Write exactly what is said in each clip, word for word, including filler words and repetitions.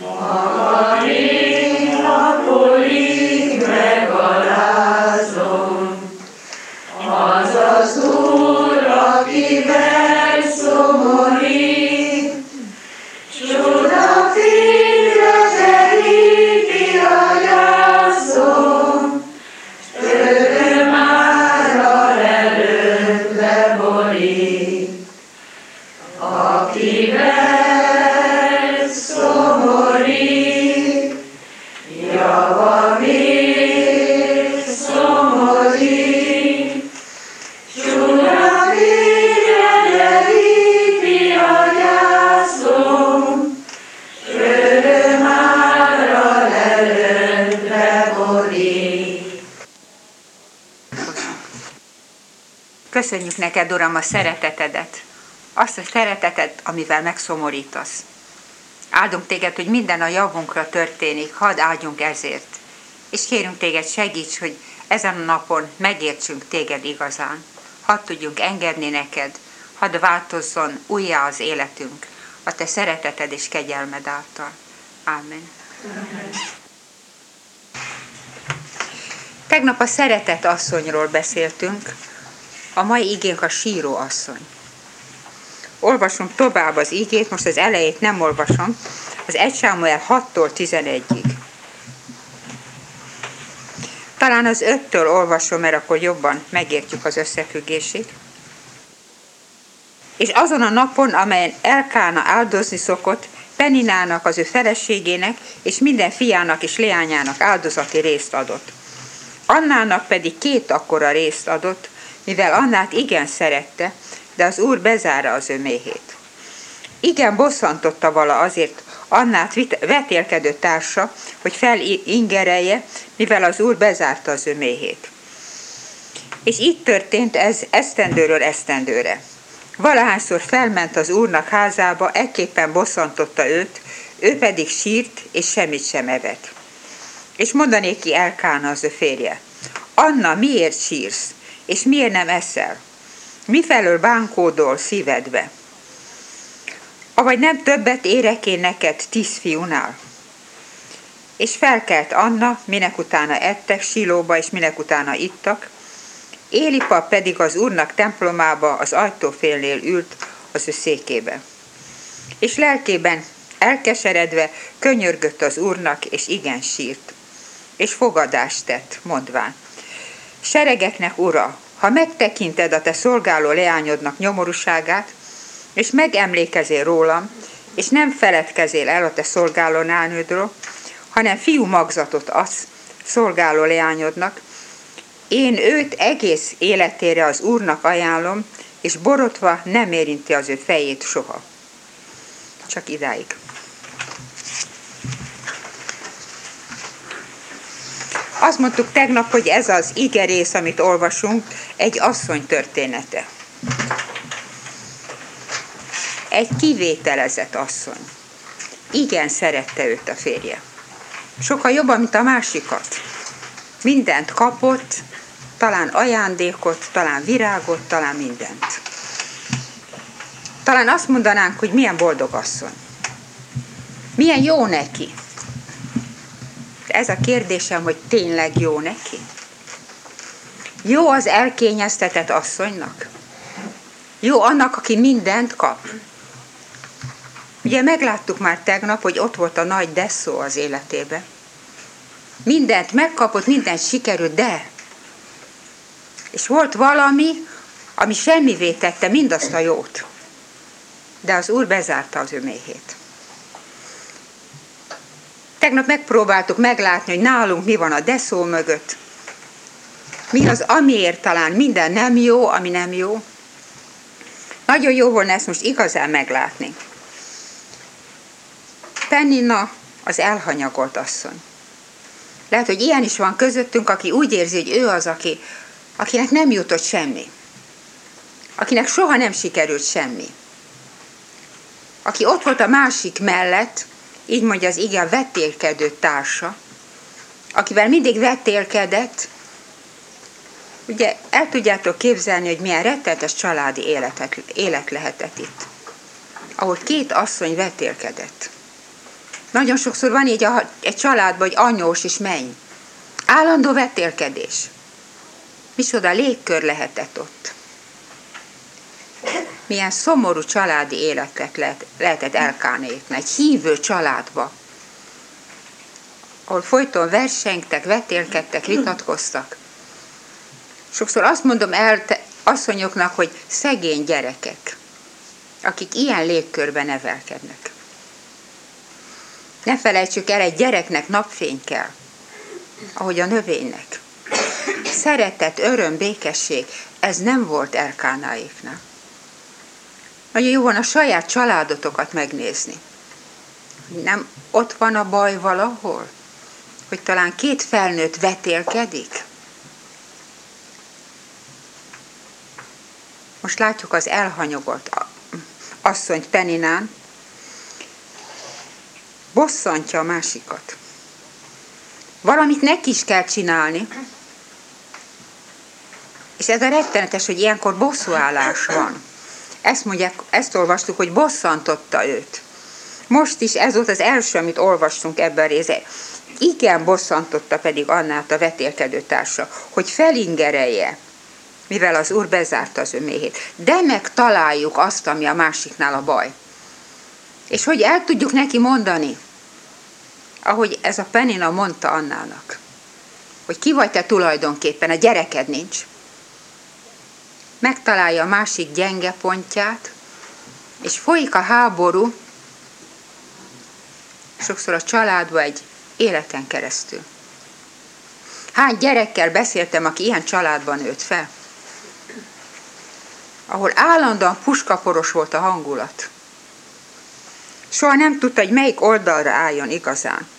Maga még napolig megalázom, az az Úr, akivel szomorít, csoda fényre teríti a gyászom, öröm ára előtt leborít, akivel szomorít, java még szomorít, csoda fényre teríti a gyászom, öröm ára előtt leborít. Köszönjük neked, Uram, a szeretetedet, azt a szeretetet, amivel megszomorítasz. Áldunk téged, hogy minden a javunkra történik, hadd áldjunk ezért. És kérünk téged, segíts, hogy ezen a napon megértsünk téged igazán. Hadd tudjunk engedni neked, hadd változzon újjá az életünk, a te szereteted és kegyelmed által. Ámen. Amen. Tegnap a szeretett asszonyról beszéltünk, a mai igénk a síró asszony. Olvasunk tovább az igét, most az elejét nem olvasom, az első Sámuel hattól tizenegyig. Talán az öttől olvasom, mert akkor jobban megértjük az összefüggését. És azon a napon, amelyen Elkána áldozni szokott, Peninának, az ő feleségének, és minden fiának és leányának áldozati részt adott. Annának pedig két akkora részt adott, mivel Annát igen szerette, de az Úr bezárta az ő méhét. Igen bosszantotta vala azért Annát vetélkedő társa, hogy felingerelje, mivel az Úr bezárta az ő méhét. És így történt ez esztendőről esztendőre. Valahányszor felment az Úrnak házába, ekképpen bosszantotta őt, ő pedig sírt, és semmit sem evett. És mondanéki Elkána, az ő férje: Anna, miért sírsz, és miért nem eszel? Mifelől bánkódol szívedbe? Avagy nem többet érek én neked tíz fiúnál? És felkelt Anna, minek utána ettek Silóba, és minek utána ittak. Élipa pedig az Úrnak templomába az ajtófélnél ült az ő székébe. És lelkében elkeseredve könyörgött az Úrnak, és igen sírt. És fogadást tett, mondván: Seregeknek Ura, ha megtekinted a te szolgáló leányodnak nyomorúságát, és megemlékezél rólam, és nem feledkezél el a te szolgáló leányodról, hanem fiú magzatot adsz szolgáló leányodnak, én őt egész életére az Úrnak ajánlom, és borotva nem érinti az ő fejét soha. Csak idáig. Azt mondtuk tegnap, hogy ez az igerész, amit olvasunk, egy asszony története. Egy kivételezett asszony. Igen szerette őt a férje. Sokkal jobban, mint a másikat. Mindent kapott, talán ajándékot, talán virágot, talán mindent. Talán azt mondanánk, hogy milyen boldog asszony. Milyen jó neki. Ez a kérdésem, hogy tényleg jó neki? Jó az elkényeztetett asszonynak? Jó annak, aki mindent kap? Ugye megláttuk már tegnap, hogy ott volt a nagy desszó az életében. Mindent megkapott, mindent sikerült, de... És volt valami, ami semmivé tette mindazt a jót. De az Úr bezárta az ő méhét. Tegnap megpróbáltuk meglátni, hogy nálunk mi van a deszó mögött. Mi az, amiért talán minden nem jó, ami nem jó. Nagyon jó volna ezt most igazán meglátni. Penina az elhanyagolt asszony. Lehet, hogy ilyen is van közöttünk, aki úgy érzi, hogy ő az, aki, akinek nem jutott semmi. Akinek soha nem sikerült semmi. Aki ott volt a másik mellett, így mondja az ige, a vetélkedő társa, akivel mindig vetélkedett. Ugye el tudjátok képzelni, hogy milyen rettenetes családi életet, élet lehetett itt. Ahol két asszony vetélkedett. Nagyon sokszor van így a, egy családban, hogy anyós is menj. Állandó vetélkedés. Micsoda légkör lehetett ott. Milyen szomorú családi életet lehet, lehetett Elkánéknak, egy hívő családba, ahol folyton versengtek, vetélkedtek, vitatkoztak. Sokszor azt mondom el asszonyoknak, hogy szegény gyerekek, akik ilyen légkörben nevelkednek. Ne felejtsük el, egy gyereknek napfény kell, ahogy a növénynek. Szeretet, öröm, békesség, ez nem volt Elkánáéknál. Nagyon jó van a saját családotokat megnézni. Nem ott van a baj valahol? Hogy talán két felnőtt vetélkedik? Most látjuk az elhanyagolt asszonyt Peninán, bosszantja a másikat. Valamit neki is kell csinálni, és ez a rettenetes, hogy ilyenkor bosszúállás van. Ezt mondják, ezt olvastuk, hogy bosszantotta őt. Most is ez volt az első, amit olvastunk ebben a részben. Igen, bosszantotta pedig Annát a vetélkedő társa, hogy felingerelje, mivel az Úr bezárta az ő méhét. De megtaláljuk azt, ami a másiknál a baj. És hogy el tudjuk neki mondani, ahogy ez a Penina mondta Annának, hogy ki vagy te tulajdonképpen, a gyereked nincs. Megtalálja a másik gyenge pontját, és folyik a háború, sokszor a családba egy életen keresztül. Hány gyerekkel beszéltem, aki ilyen családban nőtt fel, ahol állandóan puskaporos volt a hangulat. Soha nem tudta, hogy melyik oldalra álljon igazán.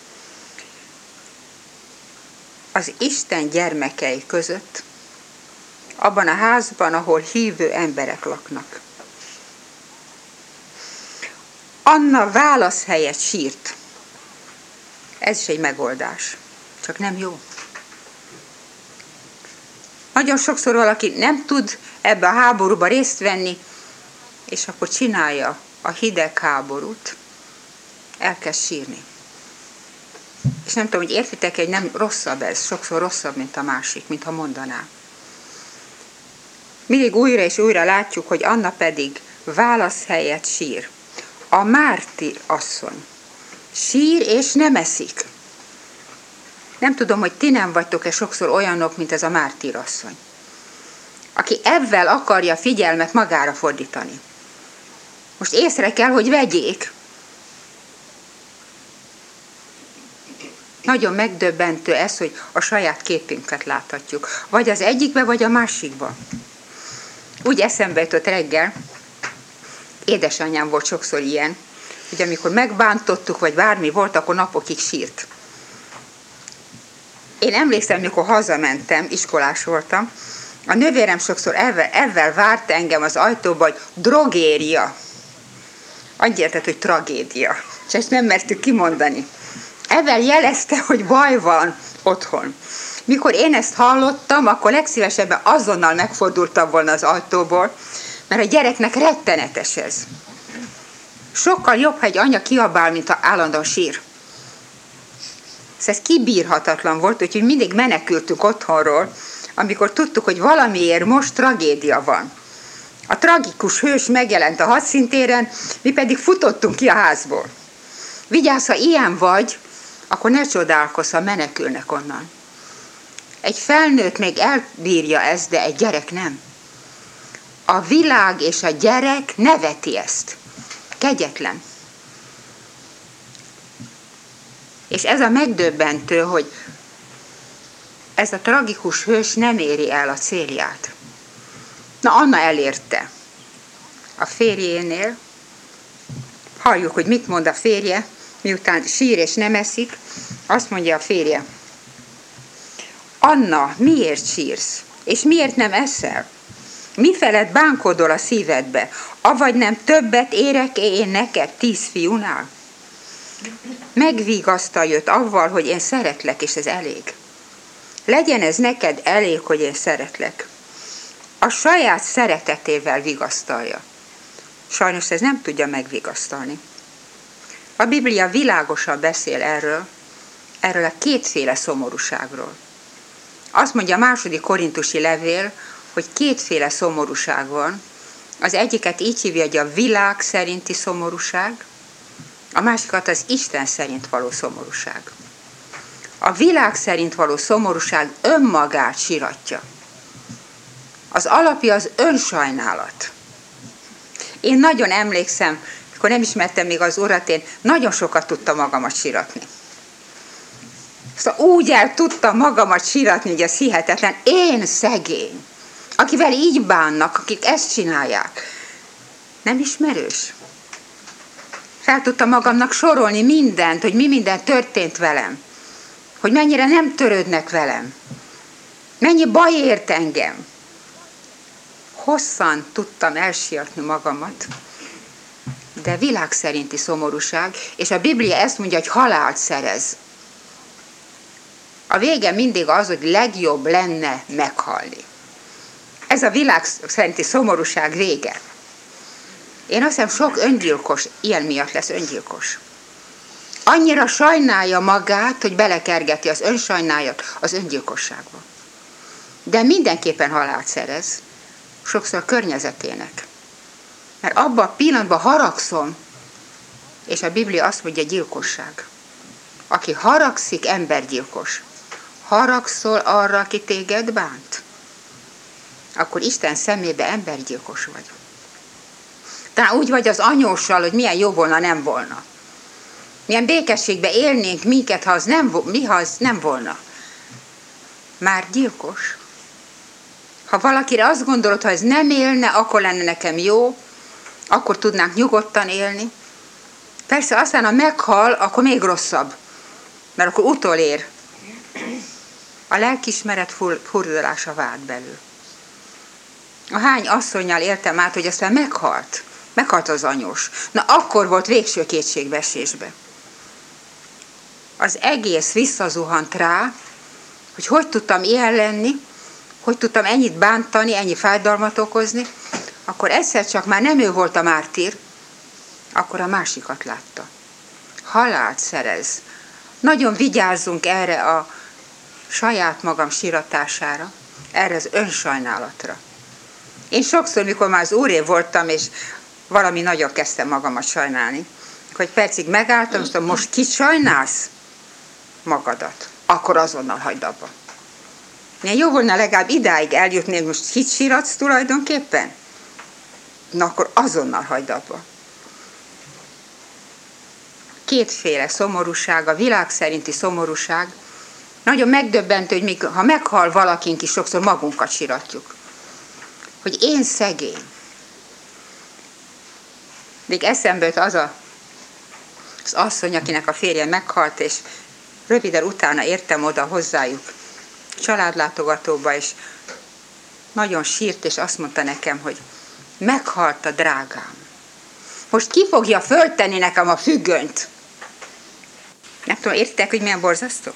Az Isten gyermekei között, abban a házban, ahol hívő emberek laknak. Anna válasz helyett sírt. Ez is egy megoldás, csak nem jó. Nagyon sokszor valaki nem tud ebbe a háborúba részt venni, és akkor csinálja a hidegháborút, elkezd sírni. És nem tudom, hogy értitek, hogy nem rosszabb ez, sokszor rosszabb, mint a másik, mintha mondaná. Mindig újra és újra látjuk, hogy Anna pedig válasz helyett sír. A mártír asszony sír és nem eszik. Nem tudom, hogy ti nem vagytok-e sokszor olyanok, mint ez a mártír asszony, aki ebben akarja figyelmet magára fordítani. Most észre kell, hogy vegyék. Nagyon megdöbbentő ez, hogy a saját képünket láthatjuk. Vagy az egyikbe, vagy a másikba. Úgy eszembe jutott reggel, édesanyám volt sokszor ilyen, hogy amikor megbántottuk, vagy bármi volt, akkor napokig sírt. Én emlékszem, mikor hazamentem, iskolás voltam, a nővérem sokszor ezzel, ezzel várt engem az ajtóba, hogy drogéria. Annyi értett, hogy tragédia. És ezt nem mertük kimondani. Ezzel jelezte, hogy baj van otthon. Mikor én ezt hallottam, akkor legszívesebben azonnal megfordultam volna az ajtóból, mert a gyereknek rettenetes ez. Sokkal jobb, ha egy anya kiabál, mint ha állandóan sír. Ez kibírhatatlan volt, úgyhogy mindig menekültünk otthonról, amikor tudtuk, hogy valamiért most tragédia van. A tragikus hős megjelent a hadszintéren, mi pedig futottunk ki a házból. Vigyázz, ha ilyen vagy, akkor ne csodálkozz, ha menekülnek onnan. Egy felnőtt még elbírja ezt, de egy gyerek nem. A világ és a gyerek neveti ezt. Kegyetlen. És ez a megdöbbentő, hogy ez a tragikus hős nem éri el a célját. Na, Anna elérte. A férjénél halljuk, hogy mit mond a férje, miután sír és nem eszik, azt mondja a férje: Anna, miért sírsz? És miért nem eszel? Mi felett bánkodol a szívedbe? Avagy nem többet érek én neked tíz fiúnál? Megvigasztalj őt avval, hogy én szeretlek, és ez elég. Legyen ez neked elég, hogy én szeretlek. A saját szeretetével vigasztalja. Sajnos ez nem tudja megvigasztalni. A Biblia világosan beszél erről, erről a kétféle szomorúságról. Azt mondja a második korintusi levél, hogy kétféle szomorúság van. Az egyiket így hívja, hogy a világ szerinti szomorúság, a másikat az Isten szerint való szomorúság. A világ szerint való szomorúság önmagát siratja. Az alapja az önsajnálat. Én nagyon emlékszem, amikor nem ismertem még az Urat, én nagyon sokat tudtam magamat siratni. Szóval úgy el tudtam magamat siratni, hogy ez hihetetlen. Én szegény, akivel így bánnak, akik ezt csinálják. Nem ismerős? Fel tudtam magamnak sorolni mindent, hogy mi minden történt velem. Hogy mennyire nem törődnek velem. Mennyi baj ért engem. Hosszan tudtam elsiratni magamat, de világ szerinti szomorúság, és a Biblia ezt mondja, hogy halált szerez. A vége mindig az, hogy legjobb lenne meghalni. Ez a világ szerinti szomorúság vége. Én azt hiszem, sok öngyilkos ilyen miatt lesz öngyilkos. Annyira sajnálja magát, hogy belekergeti az önsajnájat az öngyilkosságba. De mindenképpen halált szerez, sokszor a környezetének. Mert abban a pillanatban haragszom, és a Biblia azt mondja, gyilkosság. Aki haragszik, embergyilkos. Haragszol arra, aki téged bánt, akkor Isten szemébe embergyilkos vagy. Talán úgy vagy az anyóssal, hogy milyen jó volna, nem volna. Milyen békességbe élnénk minket, ha az nem, mi, ha az nem volna. Már gyilkos. Ha valakire azt gondolod, ha ez nem élne, akkor lenne nekem jó, akkor tudnánk nyugodtan élni. Persze aztán, ha meghal, akkor még rosszabb, mert akkor utolér. A lelkiismeret furdalása vált belül. A hány asszonnyal éltem át, hogy aztán meghalt. Meghalt az anyós. Na akkor volt végső kétségbeesésbe. Az egész visszazuhant rá, hogy hogy tudtam ilyen lenni, hogy tudtam ennyit bántani, ennyi fájdalmat okozni, akkor egyszer csak már nem ő volt a mártír, akkor a másikat látta. Halált szerez. Nagyon vigyázzunk erre a saját magam siratására, erre az önsajnálatra. Én sokszor, mikor már az úré voltam, és valami nagyon kezdtem magamat sajnálni, hogy percig megálltam, és mondtam, most kit sajnálsz? Magadat. Akkor azonnal hagyd abba. Milyen jó volna legalább idáig eljutni, hogy most kit siratsz tulajdonképpen? Na akkor azonnal hagyd abba. Kétféle szomorúság, a világ szerinti szomorúság. Nagyon megdöbbentő, hogy még, ha meghal valakink is, sokszor magunkat siratjuk. Hogy én szegény. Még eszembe jött az a, az asszony, akinek a férje meghalt, és röviden utána értem oda hozzájuk családlátogatóba, és nagyon sírt, és azt mondta nekem, hogy meghalt a drágám. Most ki fogja föltenni nekem a függönyt? Nem tudom, értitek, hogy milyen borzasztó?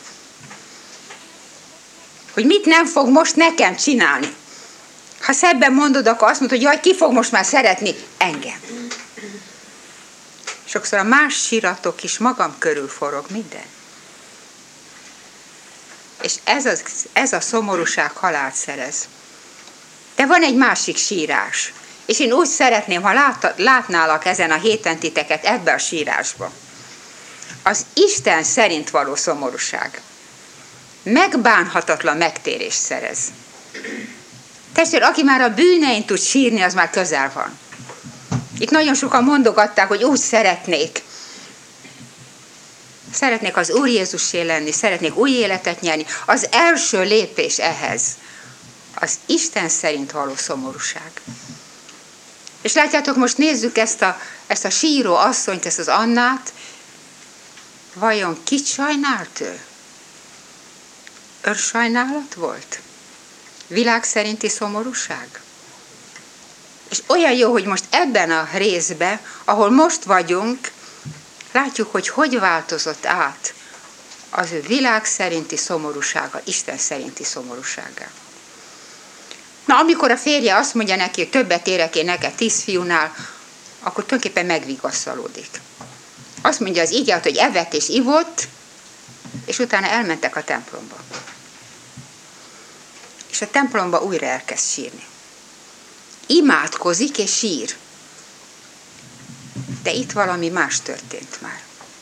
Hogy mit nem fog most nekem csinálni? Ha szebben mondod, akkor azt mondod, hogy jaj, ki fog most már szeretni? Engem. Sokszor a más síratok is magam körül forog minden. És ez, az, ez a szomorúság halált szerez. De van egy másik sírás. És én úgy szeretném, ha lát, látnálak ezen a héten titeket ebbe a sírásba. Az Isten szerint való szomorúság megbánhatatlan megtérést szerez. Testvér, aki már a bűnein tud sírni, az már közel van. Itt nagyon sokan mondogatták, hogy úgy szeretnék. Szeretnék az Úr Jézussé lenni, szeretnék új életet nyerni. Az első lépés ehhez az Isten szerint való szomorúság. És látjátok, most nézzük ezt a, ezt a síró asszonyt, ezt az Annát. Vajon kit sajnált ő? Önsajnálat volt? Világ szerinti szomorúság? És olyan jó, hogy most ebben a részben, ahol most vagyunk, látjuk, hogy hogy változott át az ő világ szerinti szomorúsága, Isten szerinti szomorúságá. Na, amikor a férje azt mondja neki, hogy többet érek én neked tíz fiúnál, akkor tulajdonképpen megvigasztalódik. Azt mondja az ige, hogy evett és ivott, és utána elmentek a templomba. És a templomba újra elkezd sírni. Imádkozik és sír. De itt valami más történt már.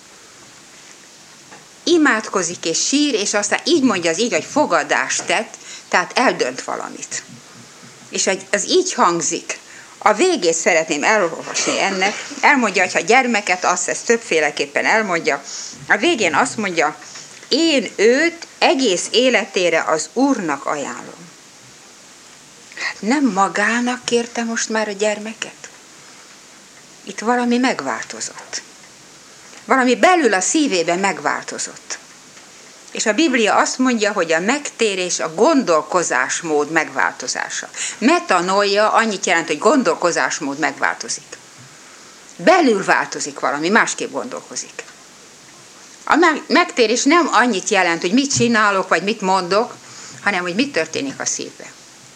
Imádkozik és sír, és aztán így mondja az ige, hogy fogadást tett, tehát eldönt valamit. És ez így hangzik. A végét szeretném elolvasni ennek. Elmondja, hogy ha gyermeket, azt ezt többféleképpen elmondja. A végén azt mondja, én őt egész életére az Úrnak ajánlom. Hát nem magának kérte most már a gyermeket? Itt valami megváltozott. Valami belül a szívében megváltozott. És a Biblia azt mondja, hogy a megtérés a gondolkozásmód megváltozása. Metanoia annyit jelent, hogy gondolkozásmód megváltozik. Belül változik valami, másképp gondolkozik. A megtérés nem annyit jelent, hogy mit csinálok, vagy mit mondok, hanem hogy mit történik a szívbe.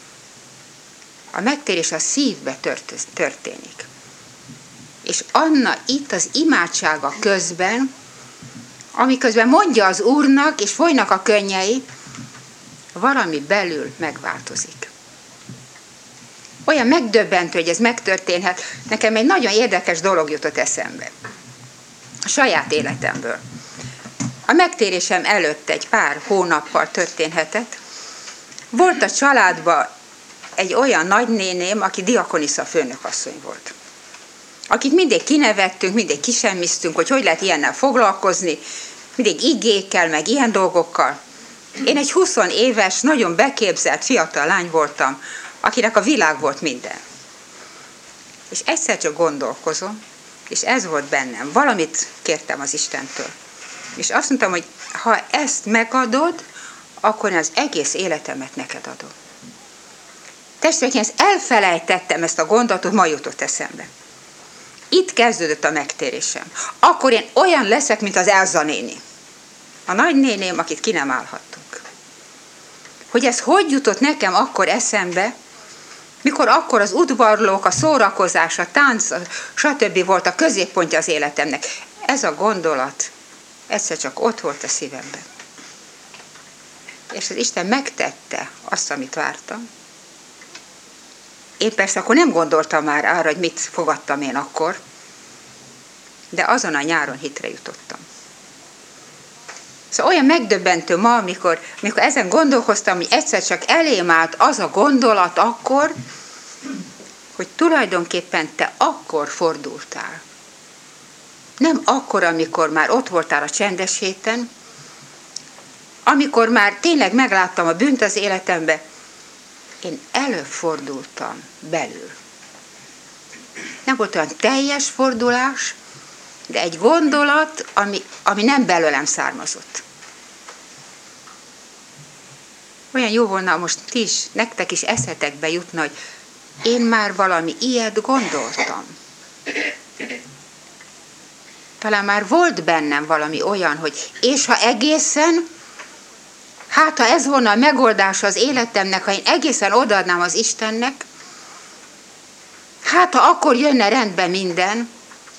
A megtérés a szívbe történik. És Anna itt az imádsága közben, amiközben mondja az Úrnak, és folynak a könnyei, valami belül megváltozik. Olyan megdöbbentő, hogy ez megtörténhet. Nekem egy nagyon érdekes dolog jutott eszembe. A saját életemből. A megtérésem előtt egy pár hónappal történhetett. Volt a családban egy olyan nagynéném, aki diakonisza főnökasszony volt. Akit mindig kinevettünk, mindig kisemmiztünk, hogy hogy lehet ilyennel foglalkozni, mindig igékkel, meg ilyen dolgokkal. Én egy húsz éves, nagyon beképzelt fiatal lány voltam, akinek a világ volt minden. És egyszer csak gondolkozom, és ez volt bennem. Valamit kértem az Istentől. És azt mondtam, hogy ha ezt megadod, akkor én az egész életemet neked adom. Testvérek, én ezt elfelejtettem, ezt a gondolatot, ma jutott eszembe. Itt kezdődött a megtérésem. Akkor én olyan leszek, mint az Elza néni. A nagynéném, akit ki nem állhattunk. Hogy ez hogy jutott nekem akkor eszembe, mikor akkor az udvarlók, a szórakozás, a tánc, stb. Volt a középpontja az életemnek. Ez a gondolat egyszer csak ott volt a szívemben. És az Isten megtette azt, amit vártam. Én persze akkor nem gondoltam már arra, hogy mit fogadtam én akkor, de azon a nyáron hitre jutottam. Szóval olyan megdöbbentő ma, amikor, amikor ezen gondolkoztam, hogy egyszer csak elém állt az a gondolat akkor, hogy tulajdonképpen te akkor fordultál. Nem akkor, amikor már ott voltál a csendes héten, amikor már tényleg megláttam a bűnt az életembe, én előfordultam belül. Nem volt olyan teljes fordulás, de egy gondolat, ami, ami nem belőlem származott. Olyan jó volna most ti is, nektek is eszetekbe jutna, hogy én már valami ilyet gondoltam. Talán már volt bennem valami olyan, hogy és ha egészen, hát ha ez volna a megoldása az életemnek, ha én egészen odaadnám az Istennek, hát ha akkor jönne rendbe minden,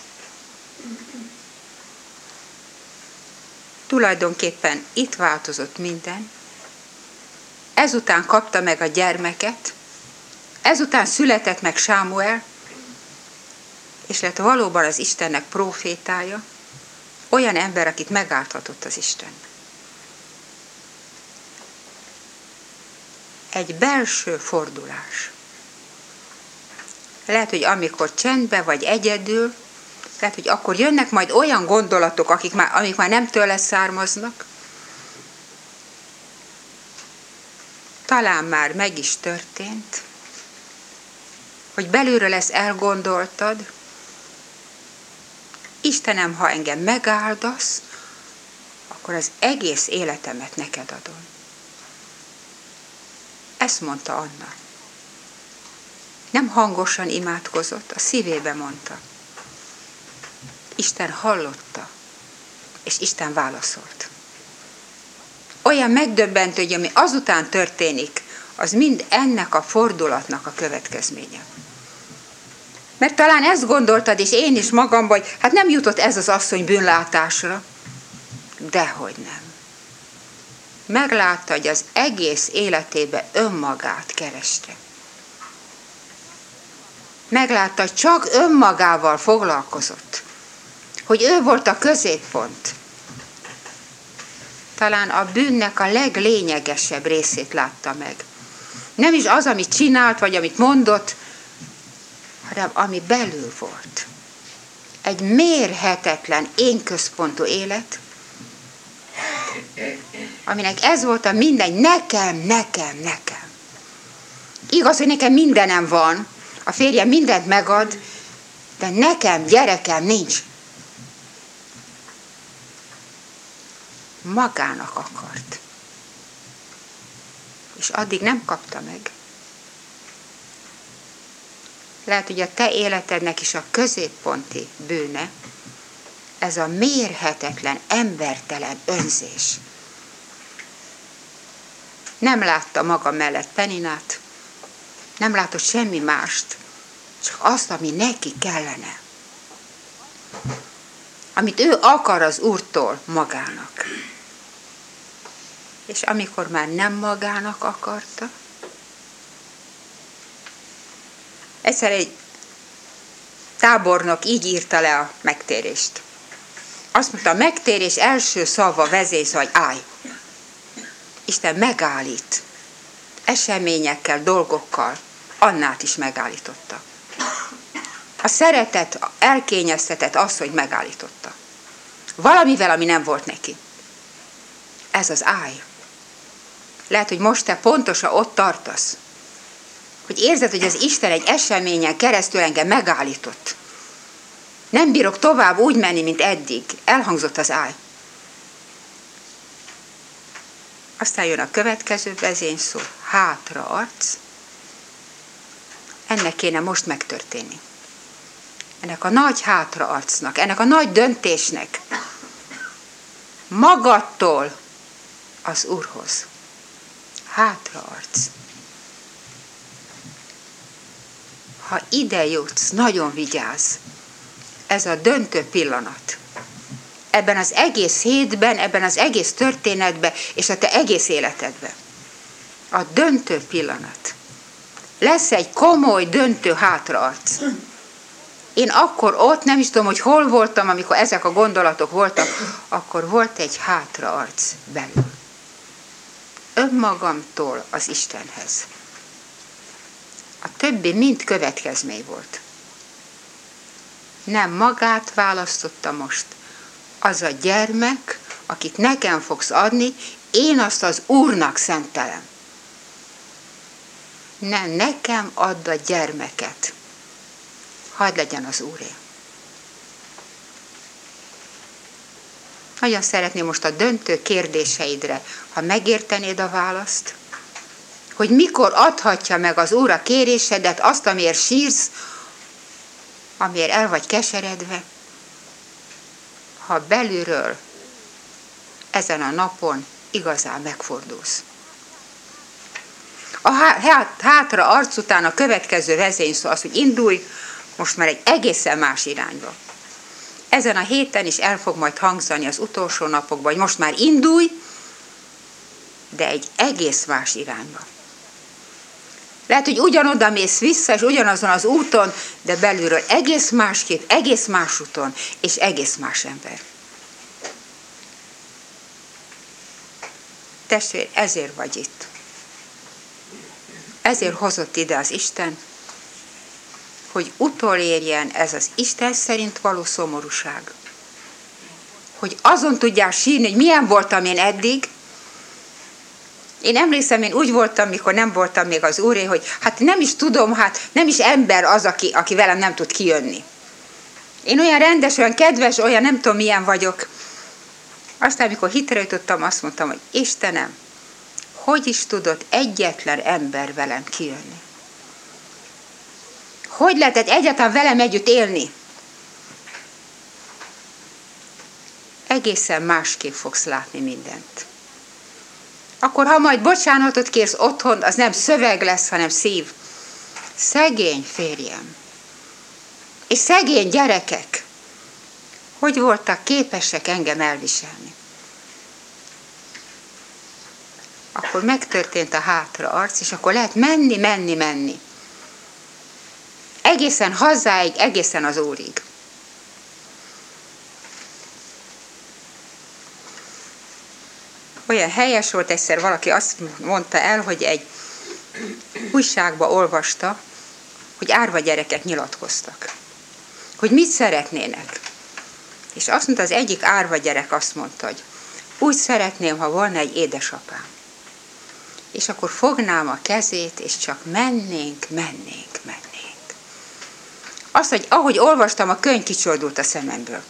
tulajdonképpen itt változott minden. Ezután kapta meg a gyermeket, ezután született meg Sámuel, és lett valóban az Istennek prófétája, olyan ember, akit megálthatott az Isten. Egy belső fordulás. Lehet, hogy amikor csendben vagy egyedül, lehet, hogy akkor jönnek majd olyan gondolatok, akik már, amik már nem tőle származnak. Talán már meg is történt, hogy belülről ezt elgondoltad. Istenem, ha engem megáldasz, akkor az egész életemet neked adom. Ezt mondta Anna. Nem hangosan imádkozott, a szívébe mondta. Isten hallotta, és Isten válaszolt. Olyan megdöbbentő, hogy ami azután történik, az mind ennek a fordulatnak a következménye. Mert talán ezt gondoltad, és én is magamban, hogy hát nem jutott ez az asszony bűnlátásra. Dehogy nem. Meglátta, hogy az egész életében önmagát kereste. Meglátta, hogy csak önmagával foglalkozott. Hogy ő volt a középpont. Talán a bűnnek a leglényegesebb részét látta meg. Nem is az, amit csinált, vagy amit mondott, hanem ami belül volt. Egy mérhetetlen, énközpontú élet, aminek ez volt a minden, nekem, nekem, nekem. Igaz, hogy nekem mindenem van, a férjem mindent megad, de nekem, gyerekem nincs. Magának akart. És addig nem kapta meg. Lehet, hogy a te életednek is a középponti bűne, ez a mérhetetlen, embertelen önzés. Nem látta maga mellett Peninát, nem látott semmi mást, csak azt, ami neki kellene. Amit ő akar az Úrtól magának. És amikor már nem magának akarta, egyszer egy tábornok így írta le a megtérést. Azt mondta, a megtérés első szava, vezényszava, hogy állj. Isten megállít. Eseményekkel, dolgokkal. Annát is megállította. A szeretet elkényeztetett az, hogy megállította. Valamivel, ami nem volt neki. Ez az állj. Lehet, hogy most te pontosan ott tartasz. Hogy érzed, hogy az Isten egy eseményen keresztül engem megállított. Nem bírok tovább úgy menni, mint eddig. Elhangzott az állj. Aztán jön a következő vezényszó. Hátra arc. Ennek kéne most megtörténni. Ennek a nagy hátraarcnak, ennek a nagy döntésnek. Magadtól az Úrhoz. Hátraarc. Ha ide jutsz, nagyon vigyázz. Ez a döntő pillanat. Ebben az egész hétben, ebben az egész történetben, és a te egész életedben. A döntő pillanat. Lesz egy komoly, döntő hátraarc. Én akkor ott, nem is tudom, hogy hol voltam, amikor ezek a gondolatok voltak, akkor volt egy hátraarc belül. Önmagamtól az Istenhez. A többi mind következmény volt. Nem magát választotta most. Az a gyermek, akit nekem fogsz adni, én azt az Úrnak szentelem. Nem, nekem add a gyermeket. Hadd legyen az Úré. Nagyon szeretném most a döntő kérdéseidre, ha megértenéd a választ, hogy mikor adhatja meg az Úr a kérésedet, azt, amiért sírsz, amiért el vagy keseredve, ha belülről ezen a napon igazán megfordulsz. A hátra arc után a következő vezényszó az, hogy indulj, most már egy egészen más irányba. Ezen a héten is el fog majd hangzani az utolsó napokban, hogy most már indulj, de egy egész más irányba. Lehet, hogy ugyanoda mész vissza, és ugyanazon az úton, de belülről egész másképp, egész más úton, és egész más ember. Testvér, ezért vagy itt. Ezért hozott ide az Isten, hogy utolérjen ez az Isten szerint való szomorúság. Hogy azon tudjál sírni, hogy milyen voltam én eddig. Én emlékszem, én úgy voltam, mikor nem voltam még az Úré, hogy hát nem is tudom, hát nem is ember az, aki, aki velem nem tud kijönni. Én olyan rendes, olyan kedves, olyan nem tudom milyen vagyok. Aztán, amikor hitre jutottam, azt mondtam, hogy Istenem, hogy is tudott egyetlen ember velem kijönni? Hogy lehetett egyáltalán velem együtt élni? Egészen másképp fogsz látni mindent. Akkor, ha majd bocsánatot kérsz otthon, az nem szöveg lesz, hanem szív. Szegény férjem. és szegény gyerekek hogy voltak képesek engem elviselni. Akkor megtörtént a hátraarc, és akkor lehet menni, menni, menni. Egészen hazáig, egészen az Úrig. Olyan helyes volt, egyszer valaki azt mondta el, hogy egy újságba olvasta, hogy árva gyerekek nyilatkoztak. Hogy mit szeretnének. És azt mondta, az egyik árva gyerek azt mondta, hogy úgy szeretném, ha volna egy édesapám. És akkor fognám a kezét, és csak mennénk, mennénk, mennénk. Azt, hogy ahogy olvastam, a könyv kicsordult a szememből.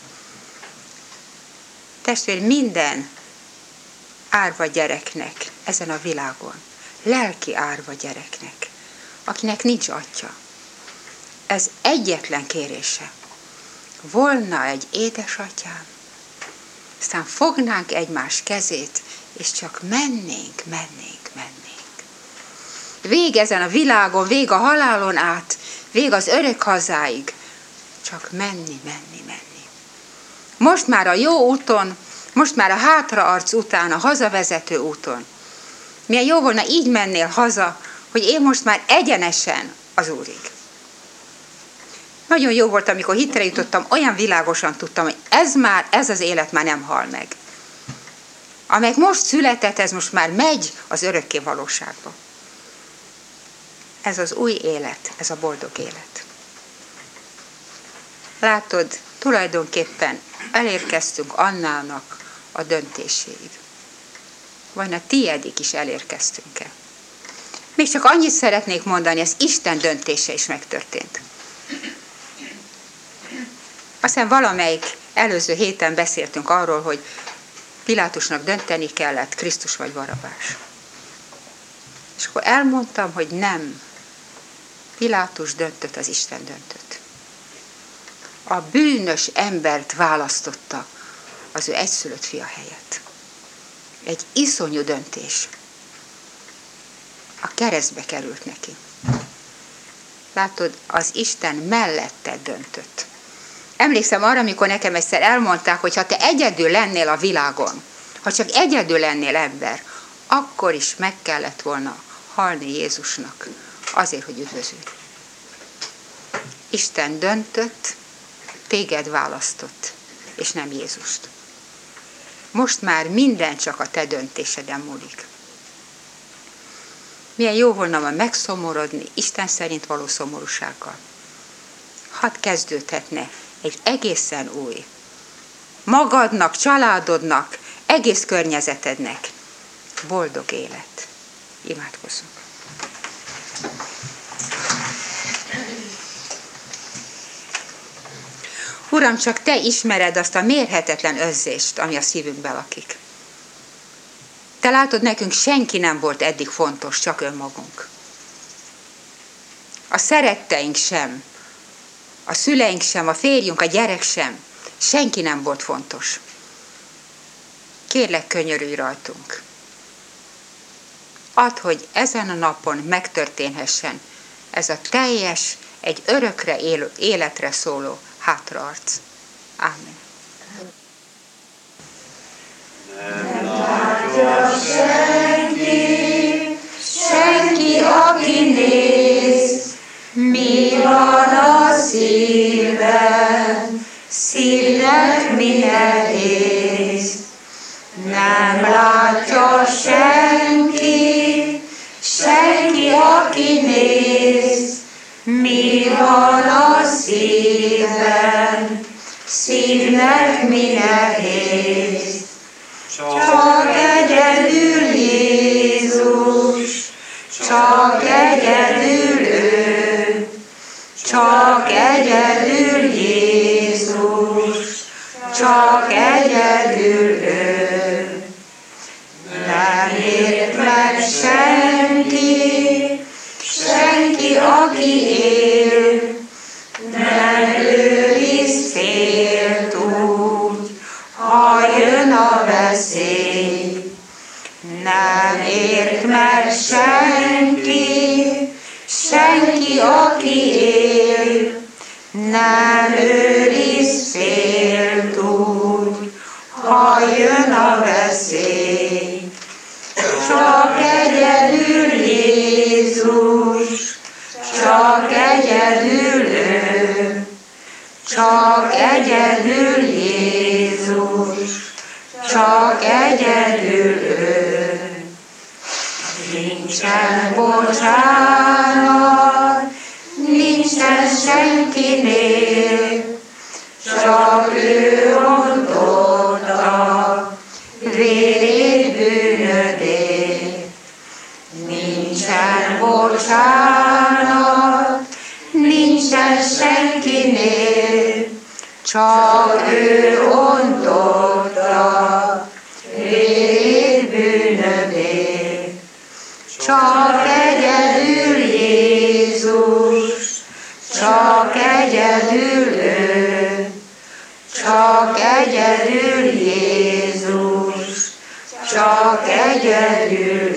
Testvér, minden árva gyereknek ezen a világon, lelki árva gyereknek, akinek nincs atya, ez egyetlen kérése. Volna egy édesatyám, aztán fognánk egymás kezét, és csak mennénk, mennénk, mennénk. Vég ezen a világon, vég a halálon át, vég az örök hazáig, csak menni, menni, menni. Most már a jó úton, most már a hátraarc után, a hazavezető úton. Milyen jó volna, így mennél haza, hogy én most már egyenesen az Úrig. Nagyon jó volt, amikor hitre jutottam, olyan világosan tudtam, hogy ez már, ez az élet már nem hal meg. Amelyik most született, ez most már megy az örökké valóságba. Ez az új élet, ez a boldog élet. Látod, tulajdonképpen elérkeztünk Annának a döntéséig. Vagy a tiedik is elérkeztünk-e. Még csak annyit szeretnék mondani, ez Isten döntése is megtörtént. Aztán valamelyik előző héten beszéltünk arról, hogy Pilátusnak dönteni kellett, Krisztus vagy Barabás. És akkor elmondtam, hogy nem. Pilátus döntött, az Isten döntött. A bűnös embert választotta az ő egyszülött fia helyett. Egy iszonyú döntés. A keresztbe került neki. Látod, az Isten mellette döntött. Emlékszem arra, amikor nekem egyszer elmondták, hogy ha te egyedül lennél a világon, ha csak egyedül lennél ember, akkor is meg kellett volna halni Jézusnak azért, hogy üdvözülj. Isten döntött, téged választott, és nem Jézust. Most már minden csak a te döntéseden múlik. Milyen jó volna ma megszomorodni Isten szerint való szomorúsággal. Hadd kezdődhetne egy egészen új, magadnak, családodnak, egész környezetednek boldog élet. Imádkozzunk. Uram, csak te ismered azt a mérhetetlen önzést, ami a szívünkbe lakik. Te látod, nekünk senki nem volt eddig fontos, csak önmagunk. A szeretteink sem, a szüleink sem, a férjünk, a gyerek sem, senki nem volt fontos. Kérlek, könyörülj rajtunk. Add, hogy ezen a napon megtörténhessen ez a teljes, egy örökre élő, életre szóló hátraarc. Ámen. Nem látja senki, senki, aki néz, mi van a szívben, szívnek mi nehéz. Nem látja senki, senki, aki néz, mi van a szívben, szívnek mi nehéz. Csak egyedül Jézus, csak egyedül ő, csak egyedül Jézus, csak egyedül ő. Nem ért meg senki, senki, aki él, nem őriz félt úgy, ha jön a veszély. Nem ért meg senki, senki, aki él, nem jön a veszély. Csak egyedül Jézus, csak egyedül ő, csak egyedül Jézus, csak egyedül ő. Nincsen bocsánat, nincsen senkinél, csak ő ontotta vérét bűnödét. Nincsen bocsánat, nincsen senkinél, csak ő ontotta vérét bűnödét. Csak egyedül Jézus, csak egyedül ő, csak egyedül Jézus, csak egyedül